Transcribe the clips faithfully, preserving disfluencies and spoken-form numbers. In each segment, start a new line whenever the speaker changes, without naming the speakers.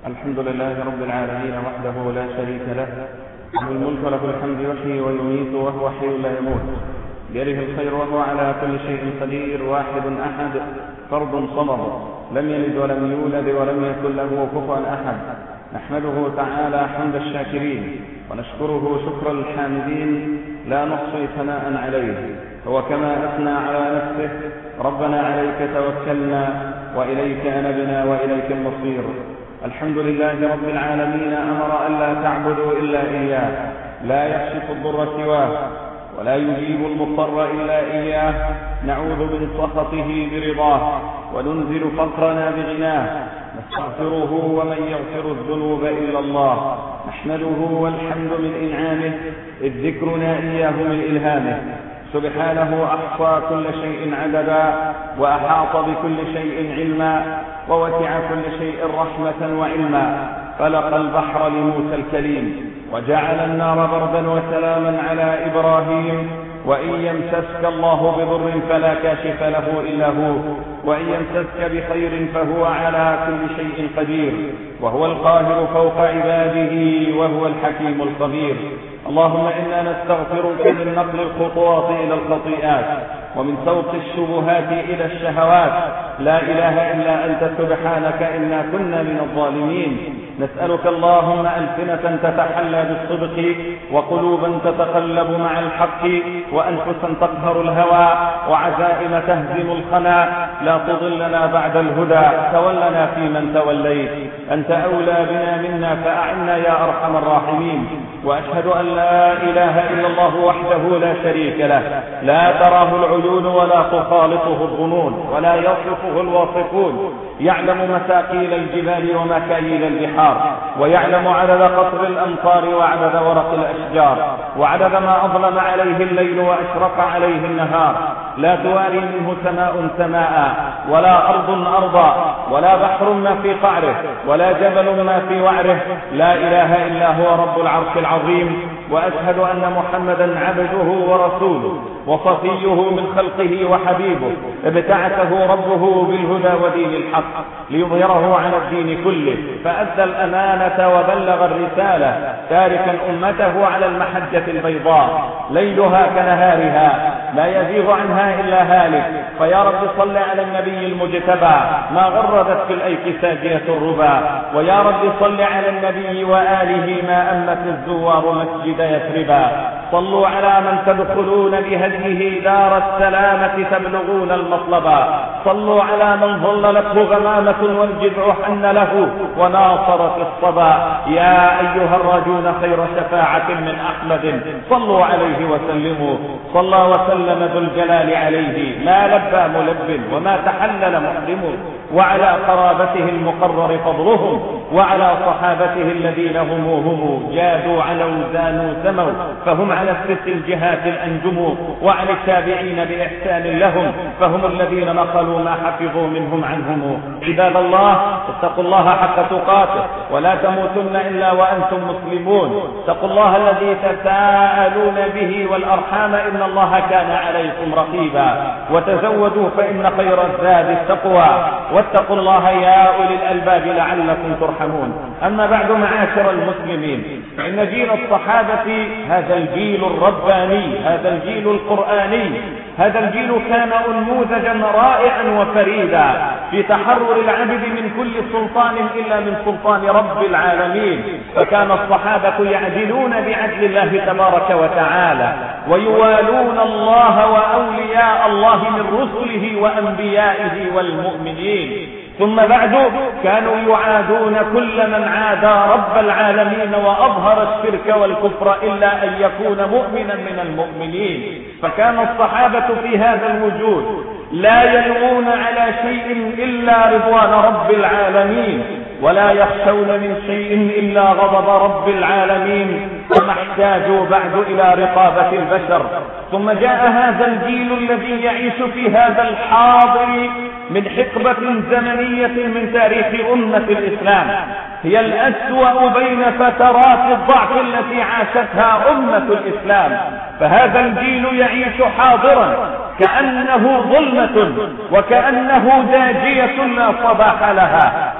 الحمد لله رب العالمين وحده لا شريك له، له الملك وله الحمد يحيي ويميت وهو حي لا يموت، بيده الخير وهو على كل شيء قدير، واحد أحد فرد صمد، لم يلد ولم يولد ولم يكن له كفوا أحد. نحمده تعالى حمد الشاكرين ونشكره شكر الحامدين، لا نحصي ثناء عليه، هو كما أثنى على نفسه: ربنا عليك توكلنا وإليك أنبنا وإليك المصير. الحمد لله رب العالمين، أمر أن لا تعبدوا إلا إياه، لا يكشف الضر سواه ولا يجيب المضطر إلا إياه. نعوذ من سخطه برضاه وننزل فقرنا بغناه، نستغفره ومن يغفر الذنوب إلا الله. نحمده والحمد من إنعامه، إذ ذكرنا إياه من إلهامه. سبحانه أحصى كل شيء عددا، وأحاط بكل شيء علما، ووسع كل شيء رحمة وعلما. فلق البحر لموسى الكليم، وجعل النار بردا وسلاما على إبراهيم. وإن يمسسك الله بضر فلا كاشف له إلا هو، وإن يمسسك بخير فهو على كل شيء قدير، وهو القاهر فوق عباده، وهو الحكيم الخبير. اللهم إنا نستغفرك من نقل الخطوات إلى الخطيئات، ومن سوق الشبهات إلى الشهوات. لا إله إلا أنت سبحانك إنا كنا من الظالمين. نسألك اللهم ألسنة تتحلى بالصدق، وقلوبا تتقلب مع الحق، وأنفسا تقهر الهوى، وعزائم تهزم الخنا. لا تضلنا بعد الهدى، تولنا فيمن توليت، أنت أولى بنا منا، فأعنا يا أرحم الراحمين. وأشهد أن لا إله إلا الله وحده لا شريك له، لا تراه العيون ولا تخالطه الظنون ولا يصفه الواصفون. يعلم مساقيل الجبال ومكاييل البحار، ويعلم عدد قطر الأمطار وعدد ورق الأشجار، وعدد ما أظلم عليه الليل وأشرق عليه النهار. لا تواري منه سماء سماء، ولا أرض أرضا، ولا بحر ما في قعره، ولا جبل ما في وعره. لا إله إلا هو رب العرش العظيم. وأشهد أن محمدا عبده ورسوله، وصفيه من خلقه وحبيبه، ابتعثه ربه بالهدى ودين الحق ليظهره على الدين كله، فأدى الأمانة وبلغ الرسالة، تاركا أمته على المحجة البيضاء ليلها كنهارها، لا يزيغ عنها إلا هالك. فيا رب صل على النبي المجتبى، ما غردت في الأيك ساجية الربا. ويا رب صل على النبي وآله، ما أمت الزوار مسجد يثربا. صلوا على من تدخلون بهديه دار السلامة تبلغون المطلبا. صلوا على من ظللته غمامة والجذع حن له وناصرت الصبا. يا أيها الراجون خير شفاعة من أحمد، صلوا عليه وسلموا. صلى وسلم ذو الجلال عليه، ما لبى ملب وما تحلل محرم. وعلى قرابته المقرر فضلهم، وعلى صحابته الذين هم هم جادوا علوا زانوا سموا، فهم على الست الجهات الأنجم. وعلى التابعين بإحسان لهم، فهم الذين نقلوا ما حفظوا منهم عنهم. عباد الله، اتقوا الله حق تقاته، ولا تموتن إلا وأنتم مسلمون. اتقوا الله الذي تساءلون به والأرحام، إن الله كان عليكم رقيبا. وتزودوا فإن خير الزاد التقوى، واتقوا الله يا أولي الألباب لعلكم ترحمون. أما بعد، معاشر المسلمين، فإن جيل الصحابة هذا الجيل الرباني، هذا الجيل القرآني، هذا الجيل كان أنموذجا رائعا وفريدا في تحرر العبد من كل سلطان إلا من سلطان رب العالمين. فكان الصحابة يعدلون بعدل الله تبارك وتعالى، ويوالون الله وأولياء الله من رسله وأنبيائه والمؤمنين. ثم بعد، كانوا يعادون كل من عادى رب العالمين وأظهر الشرك والكفر إلا أن يكون مؤمنا من المؤمنين. فكان الصحابة في هذا الوجود لا يلوون على شيء إلا رضوان رب العالمين، ولا يخشون من شيء إلا غضب رب العالمين، وما احتاجوا بعد إلى رقابة البشر. ثم جاء هذا الجيل الذي يعيش في هذا الحاضر من حقبة زمنية من تاريخ أمة الإسلام، هي الأسوأ بين فترات الضعف التي عاشتها أمة الإسلام. فهذا الجيل يعيش حاضرا كأنه ظلمة، وكأنه داجية لا صباح لها.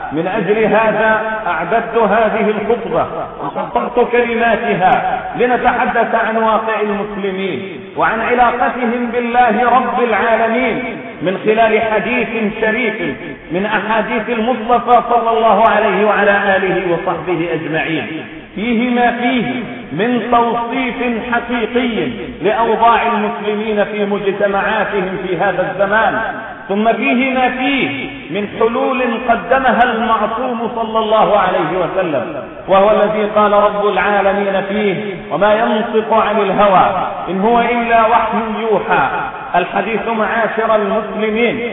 من أجل هذا أعددت هذه الخطبة وخطبت كلماتها لنتحدث عن واقع المسلمين وعن علاقتهم بالله رب العالمين من خلال حديث شريف من أحاديث المصطفى صلى الله عليه وعلى آله وصحبه أجمعين، فيه ما فيه من توصيف حقيقي لأوضاع المسلمين في مجتمعاتهم في هذا الزمان، ثم فيه ما فيه من حلول قدمها المعصوم صلى الله عليه وسلم، وهو الذي قال رب العالمين فيه: وما ينطق عن الهوى إن هو إلا وحي يوحى. الحديث معاشر المسلمين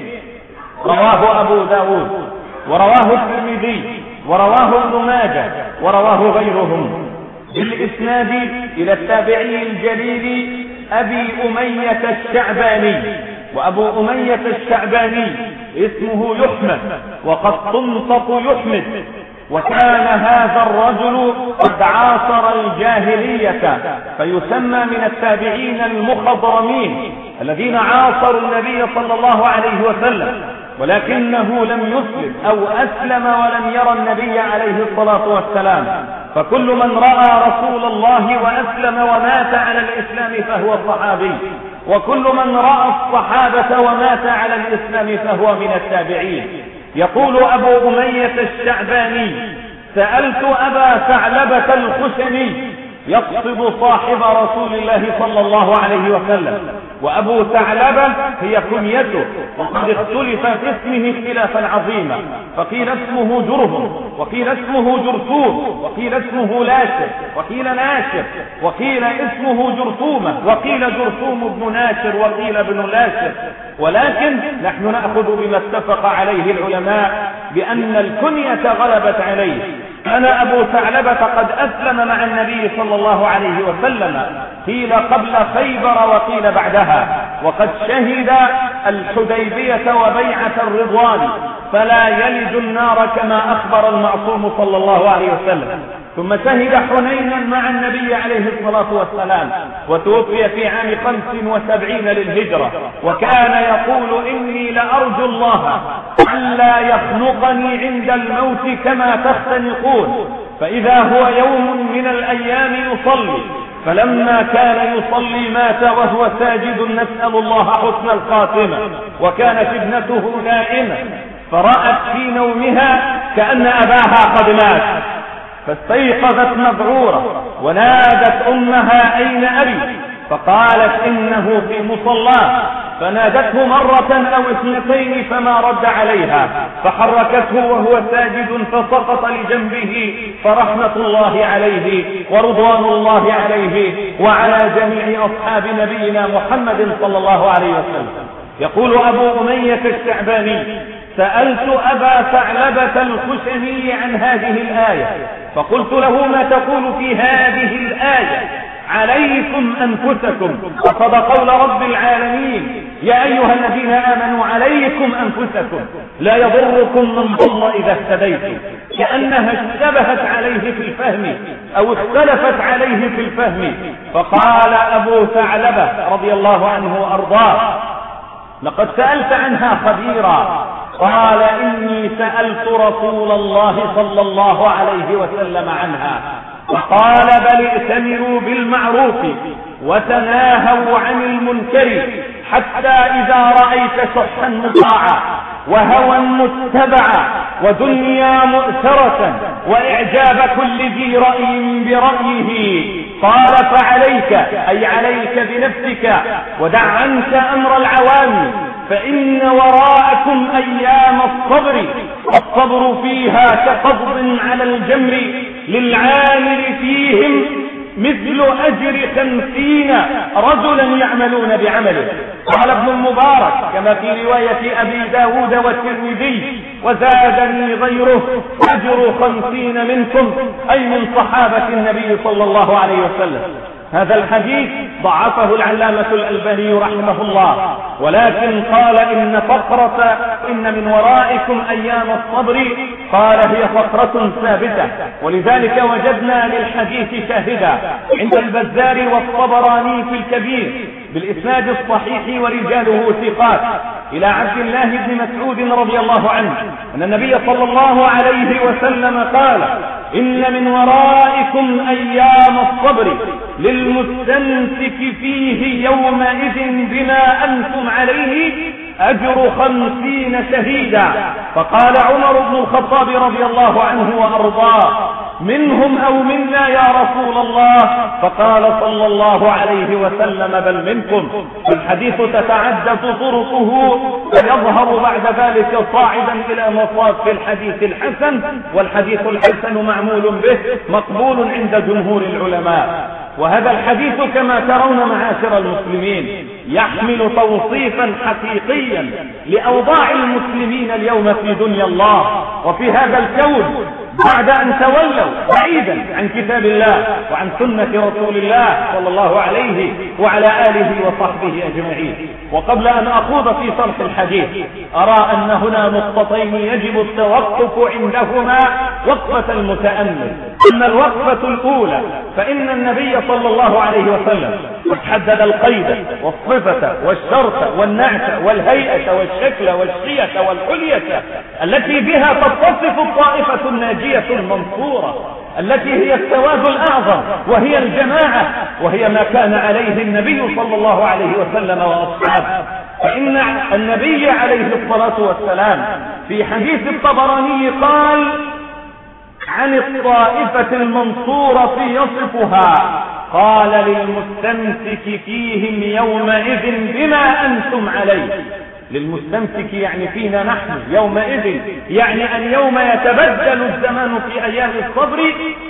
رواه أبو داود ورواه الترمذي ورواه ابن ماجه ورواه غيرهم بالإسناد إلى التابعي الجليل أبي أمية الشعباني. وأبو أمية الشعباني اسمه يحمد وقد تنطق يحمد، وكان هذا الرجل قد عاصر الجاهلية فيسمى من التابعين المخضرمين الذين عاصروا النبي صلى الله عليه وسلم، ولكنه لم يسلم أو أسلم ولم يرى النبي عليه الصلاة والسلام. فكل من رأى رسول الله وأسلم ومات على الإسلام فهو صحابي، وكل من رأى الصحابة ومات على الإسلام فهو من التابعين. يقول أبو أمية الشعباني: سألت أبا ثعلبة الخشني، يقصد صاحب رسول الله صلى الله عليه وسلم، وأبو ثعلبة هي كنيته، وقد اختلف في اسمه اختلافا عظيما، فقيل اسمه جرهم، وقيل اسمه جرثوم، وقيل اسمه لاشر، وقيل ناشر، وقيل اسمه جرثومة، وقيل جرثوم بن ناشر، وقيل ابن لاشر. ولكن نحن نأخذ بما اتفق عليه العلماء بأن الكنية غلبت عليه. كان أبو ثعلبة قد أسلم مع النبي صلى الله عليه وسلم، قيل قبل خيبر وقيل بعدها، وقد شهد الحديبية وبيعة الرضوان، فلا يلج النار كما أخبر المعصوم صلى الله عليه وسلم. ثم شهد حنينا مع النبي عليه الصلاة والسلام، وتوفي في عام خمس وسبعين للهجرة، وكان يقول: إني لأرجو الله ألا يخنقني عند الموت كما تختنقون، فإذا هو يوم من الأيام يصلي، فلما كان يصلي مات وهو ساجد، نسأل الله حسن الخاتمة. وكانت ابنته نائمة فرأت في نومها كأن أباها قد مات، فاستيقظت مذعورة ونادت أمها: أين أبي؟ فقالت: إنه في مصلاه. فنادته مرة أو اثنتين فما رد عليها، فحركته وهو ساجد فسقط لجنبه، فرحمة الله عليه ورضوان الله عليه وعلى جميع أصحاب نبينا محمد صلى الله عليه وسلم. يقول أبو أمية الشعباني: سألت أبا ثعلبة الخشني عن هذه الآية، فقلت له: ما تقول في هذه الآية؟ عليكم أنفسكم، وصدق قول رب العالمين: يا أيها الذين آمنوا عليكم أنفسكم لا يضركم من ضل إذا اهتديتم. كأنها اشتبهت عليه في الفهم أو اختلفت عليه في الفهم. فقال أبو ثعلبة رضي الله عنه وأرضاه: لقد سألت عنها خبيرا. قال: إني سألت رسول الله صلى الله عليه وسلم عنها، فقال: بل ائتمروا بالمعروف وتناهوا عن المنكر، حتى إذا رأيت شحا مطاعا وهوى متبعا ودنيا مؤثرة وإعجاب كل ذي رأي برأيه، قال: فعليك، أي عليك بنفسك، ودع عنك أمر العوام، فإن وراءكم أيام الصبر، الصبر فيها كقبض على الجمر، للعامل فيهم مثل أجر خمسين رجلا يعملون بعمله. قال ابن المبارك كما في رواية أبي داود والترمذي: وزادني غيره أجر خمسين منكم، أي من صحابة النبي صلى الله عليه وسلم. هذا الحديث ضعفه العلامة الألباني رحمه الله، ولكن قال: إن فقرة إن من ورائكم أيام الصبر قال هي فقرة ثابتة، ولذلك وجدنا للحديث شاهدا عند البزار والطبراني في الكبير بالإسناد الصحيح ورجاله ثقات إلى عبد الله بن مسعود رضي الله عنه أن النبي صلى الله عليه وسلم قال: إن من ورائكم أيام الصبر للمستمسك فيه يومئذ بما أنتم عليه أجر خمسين شهيدا. فقال عمر بن الخطاب رضي الله عنه وأرضاه: منهم أو منا يا رسول الله؟ فقال صلى الله عليه وسلم: بل منكم. الحديث تتعدد طرقه ويظهر بعد ذلك صاعدا إلى مصاف الحديث الحسن، والحديث الحسن معمول به مقبول عند جمهور العلماء. وهذا الحديث كما ترون معاشر المسلمين يحمل توصيفا حقيقيا لأوضاع المسلمين اليوم في دنيا الله وفي هذا الكون، بعد أن تولوا بعيدا عن كتاب الله وعن سنة رسول الله صلى الله عليه وعلى آله وصحبه أجمعين. وقبل أن أخوض في شرح الحديث أرى أن هنا نقطتين يجب التوقف عندهما وقفة المتأمل. أما الوقفة الأولى فإن النبي صلى الله عليه وسلم حدد القيد والصفة والشرط والنعت والهيئة والشكل والشية والحلية التي بها تتصف الطائفة الناجية المنصورة، التي هي السواد الأعظم وهي الجماعة، وهي ما كان عليه النبي صلى الله عليه وسلم وأصحابه. فإن النبي عليه الصلاة والسلام في حديث الطبراني قال عن الطائفة المنصورة يصفها، قال: للمستمسك فيهم يومئذ بما أنتم عليه. للمستمسك يعني فينا نحن يومئذ، يعني أن يوم يتبدل الزمان في أيام الصبر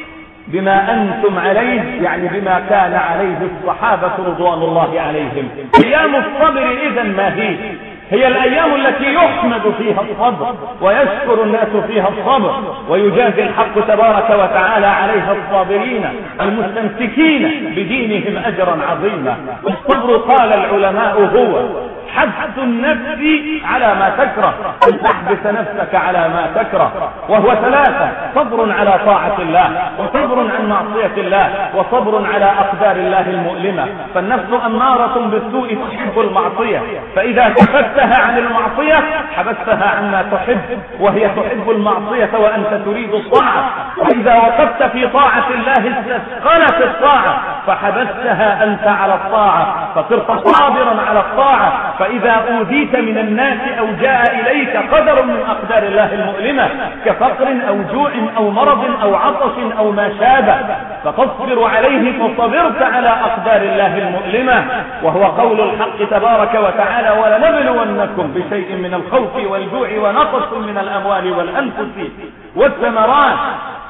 بما أنتم عليه، يعني بما كان عليه الصحابة رضوان الله عليهم. أيام الصبر إذن ما هي؟ هي الأيام التي يحمد فيها الصبر ويشكر الناس فيها الصبر، ويجازي الحق تبارك وتعالى عليها الصابرين المستمسكين بدينهم أجرا عظيما. الصبر قال العلماء هو حبس النفس على ما تكره، أن تحبس نفسك على ما تكره، وهو ثلاثة: صبر على طاعة الله، وصبر عن معصية الله، وصبر على أقدار الله المؤلمة. فالنفس أمارة بالسوء تحب المعصية، فإذا كفتها عن المعصية حبستها عما تحب، وهي تحب المعصية وأنت تريد الطاعة. وإذا وقفت في طاعة الله استثقلت الطاعة فحبستها أنت على الطاعة، فصرت صابرا على الطاعة. فإذا أوذيت من الناس أو جاء إليك قدر من أقدار الله المؤلمة كفقر أو جوع أو مرض أو عطش أو ما شابه، فتصبر عليه، فصبرت على أقدار الله المؤلمة. وهو قول الحق تبارك وتعالى: ولنبلونكم بشيء من الخوف والجوع ونقص من الأموال والأنفس والثمرات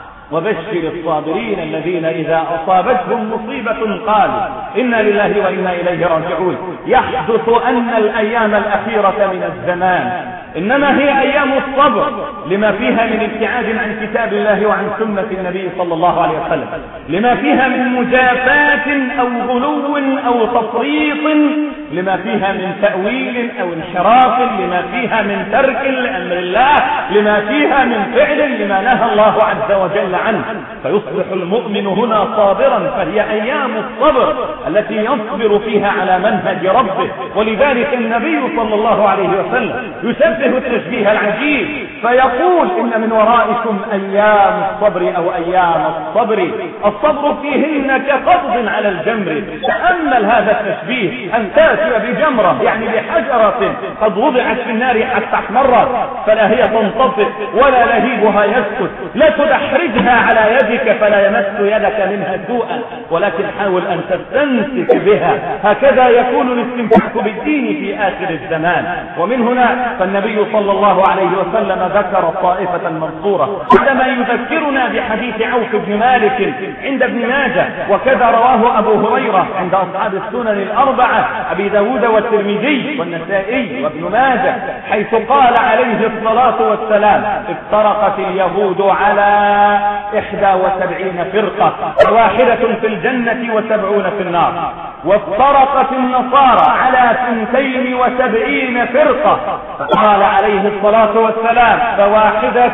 وبشر الصابرين الذين إذا أصابتهم مصيبة قالوا إنا لله وإنا إليه راجعون. يحدث أن الأيام الأخيرة من الزمان إنما هي أيام الصبر لما فيها من ابتعاد عن كتاب الله وعن سنة النبي صلى الله عليه وسلم، لما فيها من مجافات أو غلو أو تفريط، لما فيها من تأويل أو انحراف، لما فيها من ترك لأمر الله، لما فيها من فعل لما نهى الله عز وجل عنه. فيصبح المؤمن هنا صابرا، فهي أيام الصبر التي يصبر فيها على منهج ربه. ولذلك النبي صلى الله عليه وسلم يشبه التشبيه العجيب فيقول: إن من ورائكم أيام الصبر أو أيام الصبر، الصبر فيهن كقبض على الجمر. تأمل هذا التشبيه، أن تأتي بجمرة يعني بحجرة قد وضعت في النار حتى احمرت، فلا هي تنطفئ ولا لهيبها يسكت، لا تدحرجها على يدك فلا يمس يدك منها سوءا، ولكن حاول أن تستمسك بها. هكذا يكون الاستمساك بالدين في آخر الزمان. ومن هنا فالنبي صلى الله عليه وسلم ذكر الطائفة المنصورة عندما يذكرنا بحديث عوف بن مالك عند ابن ماجه، وكذا رواه أبو هريرة عند أصحاب السنن الأربعة أبي داود والترمذي والنسائي وابن ماجه، حيث قال عليه الصلاة والسلام: افترقت اليهود على إحدى وسبعين فرقة، واحدة في الجنة وسبعون في النار. وافترقت النصارى على ثنتين وسبعين فرقة، فقال عليه الصلاة والسلام فواحدة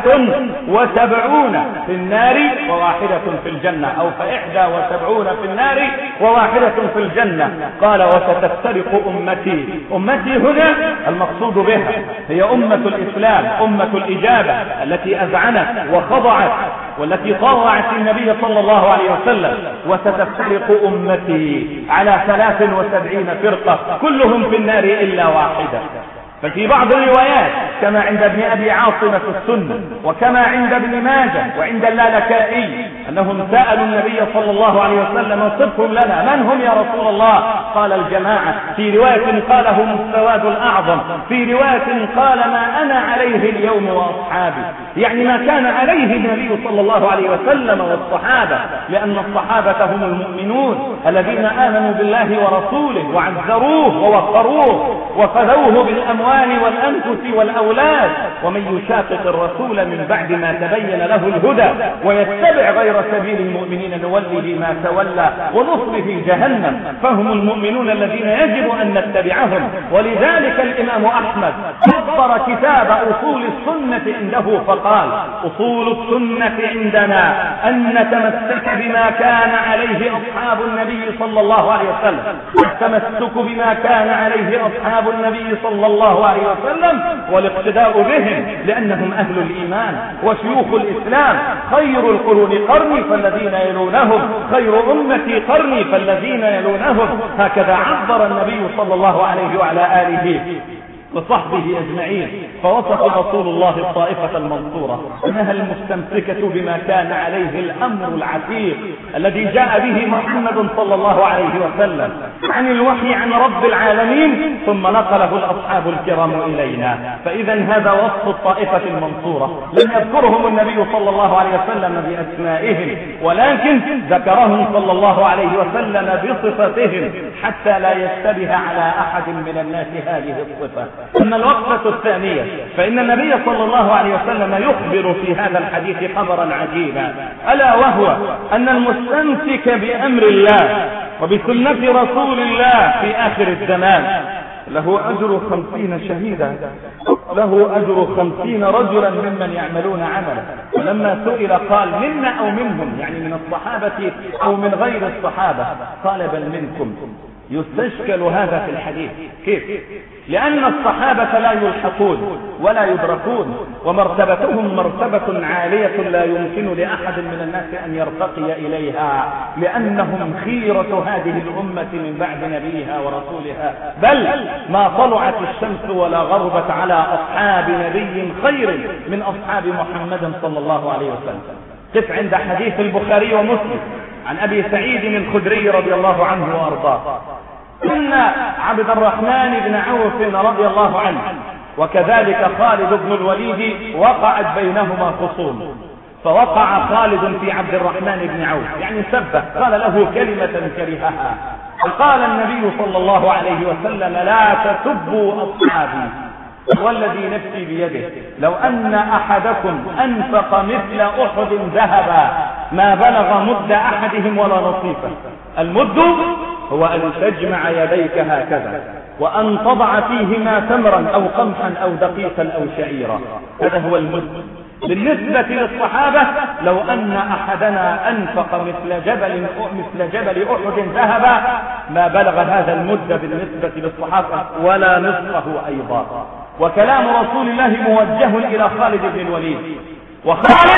وسبعون في النار وواحدة في الجنة، أو فإحدى وسبعون في النار وواحدة في الجنة. قال وستفترق أمتي. أمتي هنا المقصود بها هي أمة الإسلام، أمة الإجابة التي أذعنت وخضعت والتي طاوعت النبي صلى الله عليه وسلم. وستفترق أمتي على ثلاث وسبعين فرقة كلهم في النار إلا واحدة. ففي بعض الروايات كما عند ابن أبي عاصم في السنة وكما عند ابن ماجه وعند اللالكائي أنهم سألوا النبي صلى الله عليه وسلم صفهم لنا، من هم يا رسول الله؟ قال الجماعة، في رواية قال هم السواد الأعظم، في رواية قال ما أنا عليه اليوم وأصحابي، يعني ما كان عليه النبي صلى الله عليه وسلم والصحابة، لأن الصحابة هم المؤمنون الذين آمنوا بالله ورسوله وعزروه ووقروه وفدوه بالأموال والأنفس والأولاد. ومن يشاقق الرسول من بعد ما تبين له الهدى ويتبع غير سبيل المؤمنين نوله ما تولى ونصله جهنم. فهم المؤمنون الذين يجب أن نتبعهم. ولذلك الإمام أحمد صدر كتاب أصول السنة عنده فقال أصول السنة عندنا أن نتمسك بما كان عليه أصحاب النبي صلى الله عليه وسلم. التمسك بما كان عليه أصحاب النبي صلى الله عليه وسلم والاقتداء بهم لأنهم أهل الإيمان وشيوخ الإسلام. خير القرون قرني فالذين يلونهم، خير أمتي قرني فالذين يلونهم. هكذا عبر النبي صلى الله عليه وعلى آله وصحبه أجمعين. فوصف رسول الله الطائفة المنصورة أنها المستمسكة بما كان عليه الأمر العتيق الذي جاء به محمد صلى الله عليه وسلم عن الوحي عن رب العالمين ثم نقله الأصحاب الكرام إلينا. فإذا هذا وصف الطائفة المنصورة. لم يذكرهم النبي صلى الله عليه وسلم بأسمائهم، ولكن ذكرهم صلى الله عليه وسلم بصفتهم حتى لا يشتبه على أحد من الناس هذه الصفة. أما الوقفة الثانية فإن النبي صلى الله عليه وسلم يخبر في هذا الحديث خبرا عجيبا، ألا وهو أن المستمسك بأمر الله وبسنة رسول الله في آخر الزمان له أجر خمسين شهيدا، له أجر خمسين رجلا ممن يعملون عملا. ولما سئل قال منا أو منهم، يعني من الصحابة أو من غير الصحابة، قال بل منكم. يستشكل هذا في الحديث. كيف؟ لأن الصحابة لا يلحقون ولا يدركون، ومرتبتهم مرتبة عالية لا يمكن لأحد من الناس أن يرتقي إليها، لأنهم خيرة هذه الأمة من بعد نبيها ورسولها. بل ما طلعت الشمس ولا غربت على أصحاب نبي خير من أصحاب محمد صلى الله عليه وسلم. قف عند حديث البخاري ومسلم عن أبي سعيد الخدري رضي الله عنه وأرضاه إن عبد الرحمن بن عوف رضي الله عنه وكذلك خالد بن الوليد وقعت بينهما خصوم، فوقع خالد في عبد الرحمن بن عوف، يعني سبه، قال له كلمة كرهها. فقال النبي صلى الله عليه وسلم لا تسبوا أصحابي والذي نفسي بيده لو أن أحدكم أنفق مثل أحد ذهبا ما بلغ مد أحدهم ولا نصيفه. المد هو أن تجمع يديك هكذا وأن تضع فيهما تمرا أو قمحا أو دقيقا أو شعيرا، هذا هو المد. بالنسبة للصحابة لو أن أحدنا أنفق مثل جبل مثل جبل أحد ذهبا ما بلغ هذا المد بالنسبة للصحابة ولا نصفه أيضا. وكلام رسول الله موجه إلى خالد بن الوليد، وخالد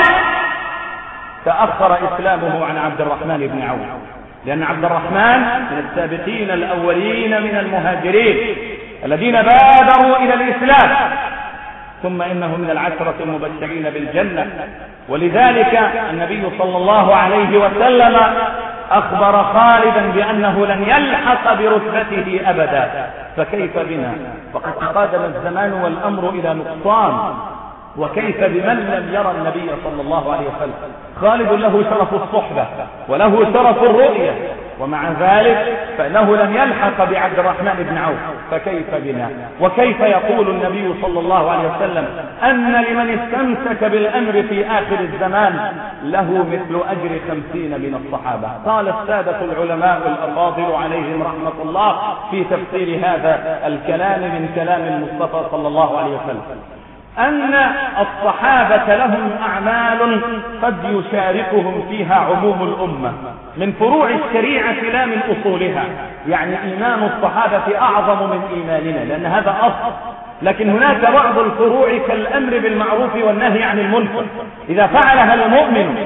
تأخر إسلامه عن عبد الرحمن بن عوف، لأن عبد الرحمن من السابقين الأولين من المهاجرين الذين بادروا إلى الإسلام، ثم إنه من العشرة المبشرين بالجنة. ولذلك النبي صلى الله عليه وسلم أخبر خالدا بأنه لن يلحق برتبته أبدا. فكيف بنا فقد تقادم الزمان والأمر إلى نقصان، وكيف بمن لم يرى النبي صلى الله عليه وسلم. خالد له شرف الصحبة وله شرف الرؤية،
ومع ذلك فإنه لم يلحق بعبد الرحمن بن عوف، فكيف بنا؟ وكيف يقول النبي صلى الله عليه وسلم أن لمن استمسك بالأمر في آخر الزمان له مثل أجر خمسين من الصحابة؟ قال السادة العلماء الأفاضل عليهم رحمة الله في تفسير هذا الكلام من كلام المصطفى صلى الله عليه وسلم أن الصحابة لهم أعمال قد يشاركهم فيها عموم الأمة من فروع الشريعة لا من أصولها، يعني إيمان الصحابة أعظم من إيماننا لأن هذا أصل، لكن هناك بعض الفروع كالأمر بالمعروف والنهي عن المنكر إذا فعلها المؤمن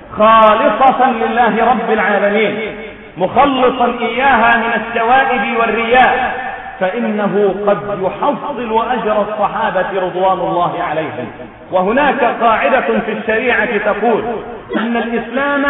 خالصة لله رب العالمين مخلصا إياها من الشوائب والرياء فإنه قد يحصل أجر الصحابة رضوان الله عليهم. وهناك قاعدة في الشريعة تقول أن الإسلام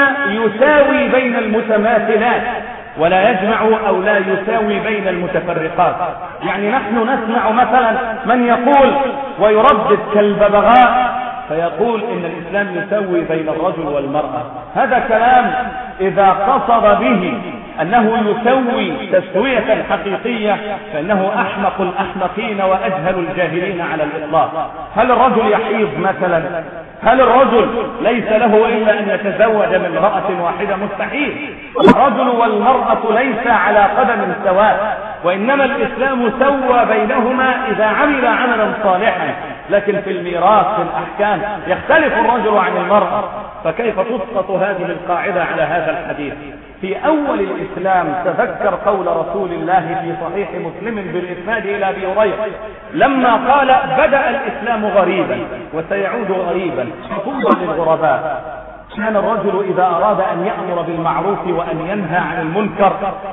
يساوي بين المتماثلات ولا يجمع أو لا يساوي بين المتفرقات. يعني نحن نسمع مثلا من يقول ويردد كالببغاء فيقول إن الإسلام يسوي بين الرجل والمرأة، هذا كلام إذا قصد به أنه يسوي تسوية حقيقية فإنه أحمق الأحمقين وأجهل الجاهلين على الإطلاق. هل الرجل يحيض مثلا؟ هل الرجل ليس له إلا أن يتزوج من امرأة واحدة؟ مستحيل. الرجل والمرأة ليس على قدم سواء، وإنما الإسلام سوى بينهما إذا عمل عملا صالحا، لكن في الميراث في الأحكام يختلف الرجل عن المرأة. فكيف تسقط هذه القاعدة على هذا الحديث؟ في أول الإسلام تذكر قول رسول الله في صحيح مسلم بالإسناد إلى أبي هريرة لما قال بدأ الإسلام غريبا وسيعود غريبا فطوبى للغرباء. كان الرجل إذا أراد أن يأمر بالمعروف وأن ينهى عن المنكر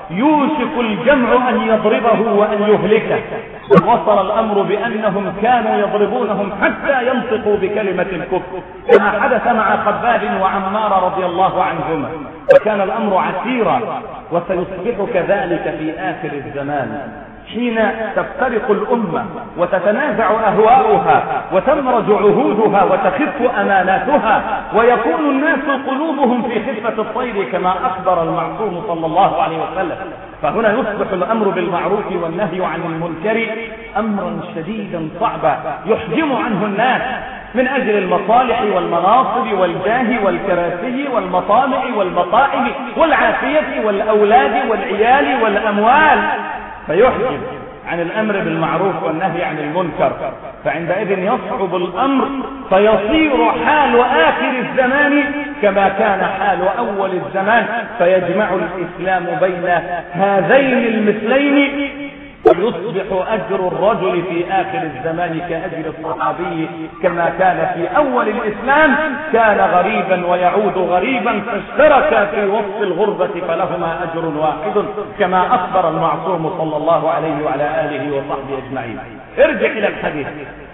يوشك الجمع أن يضربه وأن يهلكه، وصل الأمر بأنهم كانوا يضربونهم حتى ينطقوا بكلمة الكفر كما حدث مع خباب وعمار رضي الله عنهما، وكان الأمر عسيرا وسيصبح كذلك في آخر الزمان حين تفترق الأمة وتتنازع أهواؤها وتمرج عهودها وتخف أماناتها ويكون الناس قلوبهم في خفة الطير كما أخبر المعصوم صلى الله عليه وسلم. فهنا يصبح الأمر بالمعروف والنهي عن المنكر أمرا شديدا صعبا يحجم عنه الناس من أجل المصالح والمناصب والجاه والكراسي والمطامع والمطائم والعافية والأولاد والعيال والأموال، فيحجب عن الأمر بالمعروف والنهي عن المنكر. فعندئذ يصعب الأمر فيصير حال آخر الزمان كما كان حال أول الزمان، فيجمع الإسلام بين هذين المثلين ويصبح أجر الرجل في آخر الزمان كأجر الصحابي كما كان في أول الإسلام، كان غريبا ويعود غريبا فاشترك في وصف الغربة فلهما أجر واحد كما أخبر المعصوم صلى الله عليه وعلى آله وصحبه أجمعين. ارجع إلى الحديث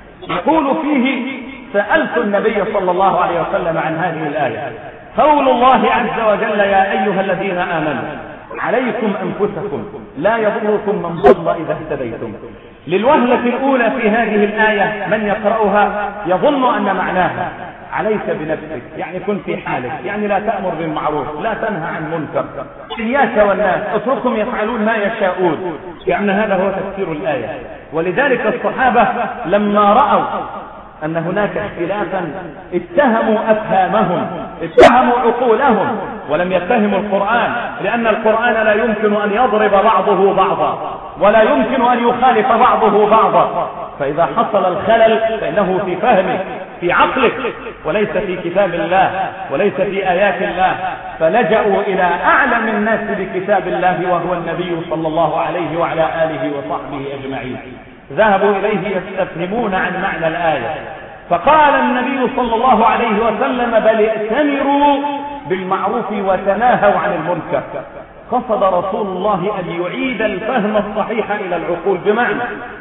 يقول فيه سألت النبي صلى الله عليه وسلم عن هذه الآية قول الله عز وجل يا أيها الذين آمنوا عليكم أنفسكم لا يضركم من ضل إذا اهتديتم. للوهلة الأولى في هذه الآية من يقرأها يظن أن معناها عليك بنفسك، يعني كن في حالك، يعني لا تأمر بالمعروف لا تنهى عن منكر، إياك والناس اتركهم يفعلون ما يشاءون، يعني هذا هو تفسير الآية. ولذلك الصحابة لما رأوا أن هناك اختلافا اتهموا أفهامهم اتهموا عقولهم ولم يتهموا القرآن، لأن القرآن لا يمكن أن يضرب بعضه بعضا ولا يمكن أن يخالف بعضه بعضا، فإذا حصل الخلل فإنه في فهمك في عقلك وليس في كتاب الله وليس في آيات الله. فلجأوا إلى أعلم الناس بكتاب الله وهو النبي صلى الله عليه وعلى آله وصحبه أجمعين، ذهبوا إليه يستفهمون عن معنى الآية. فقال النبي صلى الله عليه وسلم بل ائتمروا بالمعروف وتناهوا عن المنكر. قصد رسول الله أن يعيد الفهم الصحيح إلى العقول، بمعنى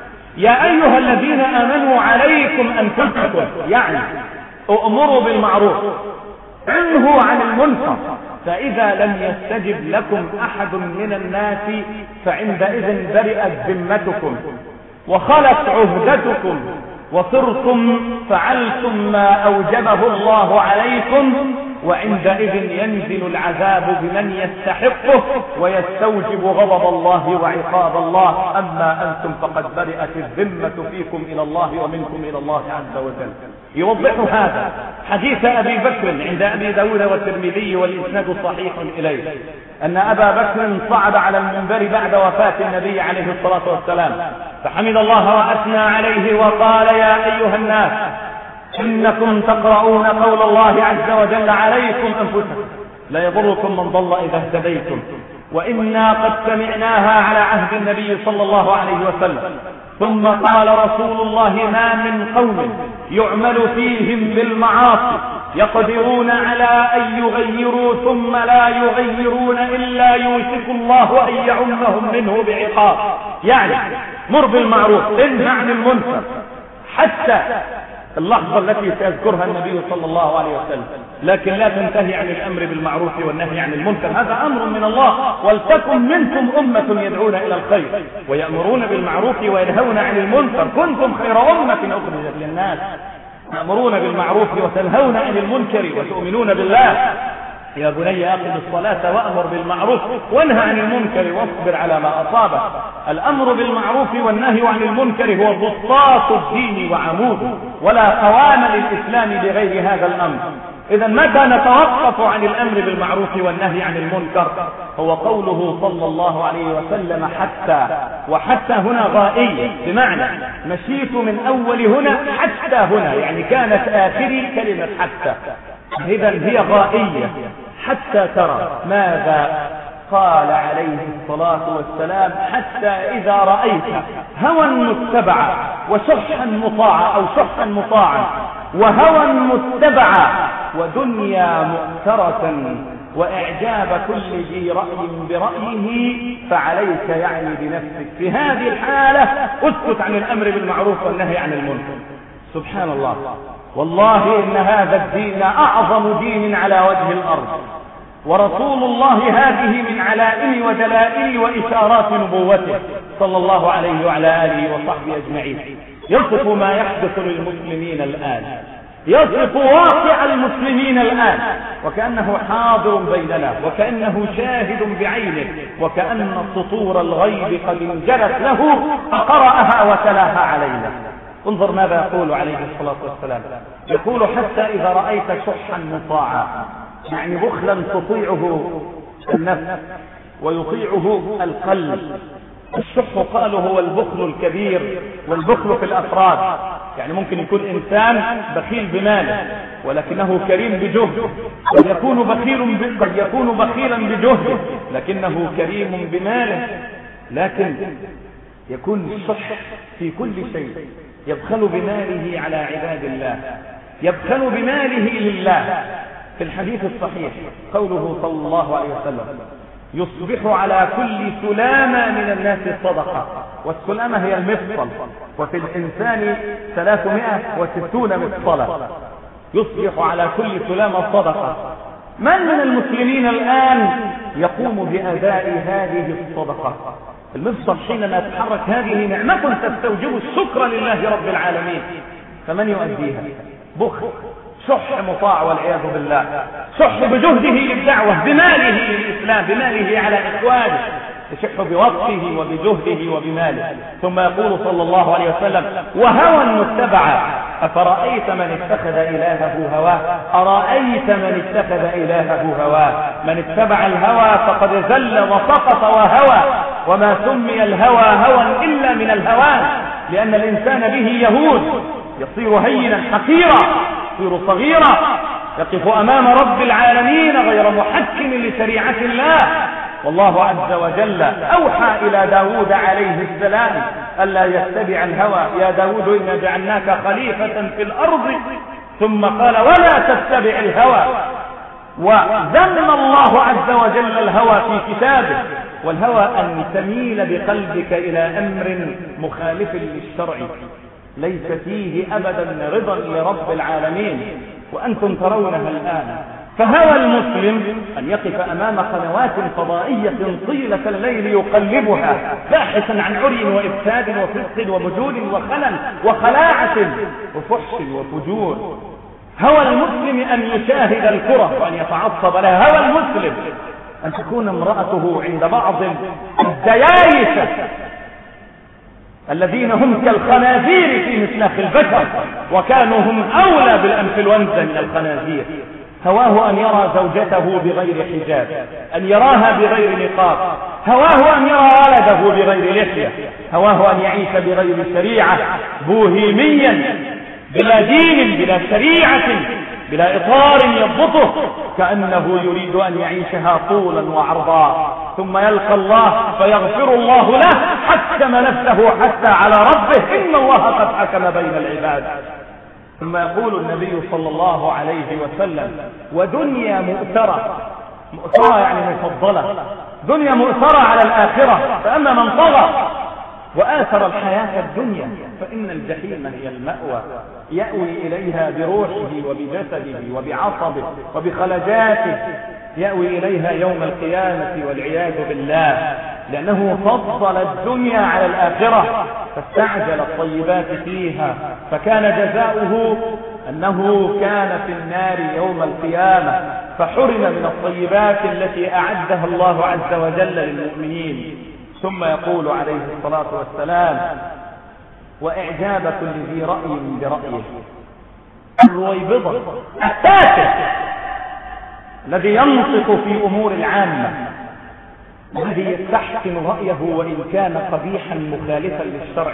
يا أيها الذين آمنوا عليكم أنفسكم، يعني أؤمروا بالمعروف انهوا عن المنكر، فإذا لم يستجب لكم أحد من الناس فعندئذ برئت ذمتكم وخلت عهدتكم وصرتم فعلتم ما أوجبه الله عليكم وعندئذ ينزل العذاب بمن يستحقه ويستوجب غضب الله وعقاب الله. أما أنتم فقد برئت الذمة فيكم إلى الله ومنكم إلى الله عز وجل. يوضح هذا حديث أبي بكر عند أبي داود والترمذي والإسناد صحيح إليه أن أبا بكر صعد على المنبر بعد وفاة النبي عليه الصلاة والسلام فحمد الله وأثنى عليه وقال: يا أيها الناس إنكم تقرؤون قول الله عز وجل: عليكم أنفسكم لا يضركم من ضل إذا اهتديتم، وإنا قد سمعناها على عهد النبي صلى الله عليه وسلم. ثم قال رسول الله: ما من قوم يعمل فيهم بالمعاصي يقدرون على أن يغيروا ثم لا يغيرون إلا يوشك الله أن يعمهم منه بعقاب. يعني مر بالمعروف، انهى عن المنكر، حتى اللحظة التي سيذكرها النبي صلى الله عليه وسلم، لكن لا تنتهي عن الأمر بالمعروف والنهي عن المنكر. هذا أمر من الله. ولتكن منكم أمة يدعون إلى الخير ويأمرون بالمعروف وينهون عن المنكر. كنتم خير أمة أخرجت للناس تأمرون بالمعروف وتنهون عن المنكر وتؤمنون بالله. يا بني أقم الصلاة وأمر بالمعروف وانهى عن المنكر واصبر على ما أصابك. الأمر بالمعروف والنهي عن المنكر هو بساط الدين وعموده، ولا قوام للإسلام بغير هذا الأمر. إذا متى نتوقف عن الأمر بالمعروف والنهي عن المنكر؟ هو قوله صلى الله عليه وسلم: حتى. وحتى هنا غائية، بمعنى مشيت من أول هنا حتى هنا، يعني كانت آخري كلمة حتى. إذا هي غائية حتى ترى ماذا قال عليه الصلاة والسلام: حتى إذا رأيت هوى متبعا وشحا مطاعا أو شحا مطاعا وهوى متبعا ودنيا مؤثرة وإعجاب كل ذي رأي برأيه فعليك يعني بنفسك. في هذه الحالة اسكت عن الأمر بالمعروف والنهي عن المنكر. سبحان الله، والله إن هذا الدين أعظم دين على وجه الأرض، ورسول الله هذه من علائم ودلائل وإشارات نبوته صلى الله عليه وعلى آله وصحبه أجمعين. يصف ما يحدث للمسلمين الآن، يصف واقع المسلمين الآن، وكأنه حاضر بيننا، وكأنه شاهد بعينه، وكأن سطور الغيب قد انجلت له فقرأها وتلاها علينا. انظر ماذا يقول عليه الصلاة والسلام. يقول: حتى إذا رأيت شحا مطاعا، يعني بخلا تطيعه النفس ويطيعه القلب. الشح قالوا هو البخل الكبير، والبخل في الأفراد، يعني ممكن يكون إنسان بخيل بماله ولكنه كريم بجهده، قد يكون بخيل قد يكون بخيلا بجهده لكنه كريم بماله، لكن يكون الشح في كل شيء. يبخل بماله على عباد الله، يبخل بماله لله. في الحديث الصحيح قوله صلى الله عليه وسلم: يصبح على كل سلامة من الناس صدقة، والسلامة هي المفصل، وفي الإنسان ثلاثمائة وستون مفصلة. يصبح على كل سلامة صدقة. من من المسلمين الآن يقوم بأداء هذه الصدقة؟ المفصل حينما يتحرك هذه نعمة تستوجب الشكر لله رب العالمين، فمن يؤديها؟ بخل، شح مطاع والعياذ بالله، شح بجهده للدعوة، بماله للإسلام، بماله على إخوانه، يشح بوقته وبجهده وبماله. ثم يقول صلى الله عليه وسلم: وهوى متبعا، أفرأيت من اتخذ إلهه هواه؟ أرأيت من اتخذ إلهه هواه؟ من اتبع الهوى فقد زل وسقط وهوى، وما سمي الهوى هوى إلا من الهوان، لأن الإنسان به يهود، يصير هينا حقيرا، يصير صغيرا، يقف أمام رب العالمين غير محكم لشريعة الله. والله عز وجل أوحى إلى داود عليه السلام ألا يتبع الهوى: يا داود إنا جعلناك خليفة في الأرض. ثم قال: ولا تتبع الهوى. وذم الله عز وجل الهوى في كتابه. والهوى أن تميل بقلبك إلى أمر مخالف للشرع ليس فيه أبدا رضا لرب العالمين، وأنتم ترونها الآن. فهوى المسلم أن يقف أمام قنوات فضائية طيلة الليل يقلبها باحثا عن عري وإفساد وفسق وبجول وخلل وخلاعة وفحش وفجور. هوى المسلم أن يشاهد الكرة وأن يتعصب لها. هوى المسلم أن تكون امرأته عند بعض الديايسة الذين هم كالخنازير في مسلاخ البشر، وكانوا هم أولى بالأنفلونزا من الخنازير. هواه أن يرى زوجته بغير حجاب، أن يراها بغير نقاب، هواه أن يرى ولده بغير لحية، هواه أن يعيش بغير شريعة، بوهيميا بلا دين بلا شريعة بلا إطار يضبطه، كأنه يريد أن يعيشها طولا وعرضا، ثم يلقى الله فيغفر الله له حكم نفسه حتى على ربه إن الله قد حكم بين العباد. ثم يقول النبي صلى الله عليه وسلم: ودنيا مؤثرة. مؤثرة يعني مفضلة، دنيا مؤثرة على الآخرة. فأما من طغى وآثر الحياة الدنيا فإن الجحيم هي المأوى، يأوي إليها بروحه وبجسده وبعصبه وبخلجاته، يأوي إليها يوم القيامة والعياذ بالله، لأنه فضل الدنيا على الآخرة فاستعجل الطيبات فيها، فكان جزاؤه أنه كان في النار يوم القيامة فحرم من الطيبات التي أعدها الله عز وجل للمؤمنين. ثم يقول عليه الصلاة والسلام: وإعجاب كل ذي رأي برأيه. الرويبضة التافه الذي ينطق في أمور العامة، الذي يستحسن رأيه وإن كان قبيحا مخالفا للشرع.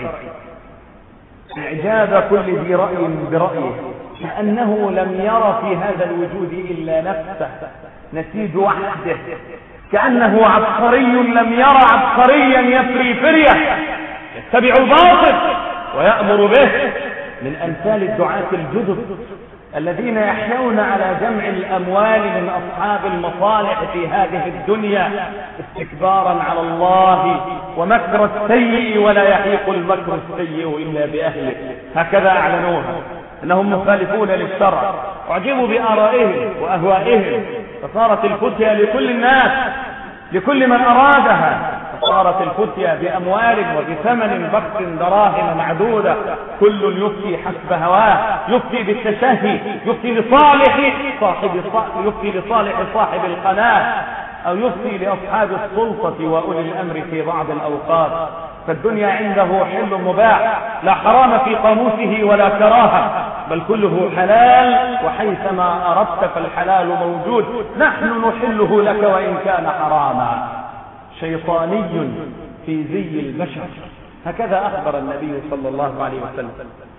إعجاب كل ذي رأي برأيه، كأنه لم يرى في هذا الوجود إلا نفسه، نسيج وحده، كأنه عبقري لم يرى عبقريا يفري فرية، يتبع الباطل ويأمر به، من أمثال الدعاة الجدد الذين يحيون على جمع الأموال من أصحاب المصالح في هذه الدنيا استكبارا على الله ومكر السيء، ولا يحيق المكر السيء إلا بأهله. هكذا أعلنوها أنهم مخالفون للشرع، أعجبوا بآرائهم وأهوائهم، فصارت الفتية لكل الناس، لكل من أرادها، فصارت الفتية بأموال وبثمن بخس دراهم معدودة، كل يفتي حسب هواه، يفتي بالتشهي، يفتي لصالح صاحب يفتي لصالح صاحب القناة، أو يفتي لأصحاب السلطة وأولي الأمر في بعض الأوقات. فالدنيا عنده حل مباح، لا حرام في قاموسه ولا كراهة، بل كله حلال، وحيثما أردت فالحلال موجود، نحن نحله لك وإن كان حراما. شيطاني في زي البشر، هكذا أخبر النبي صلى الله عليه وسلم.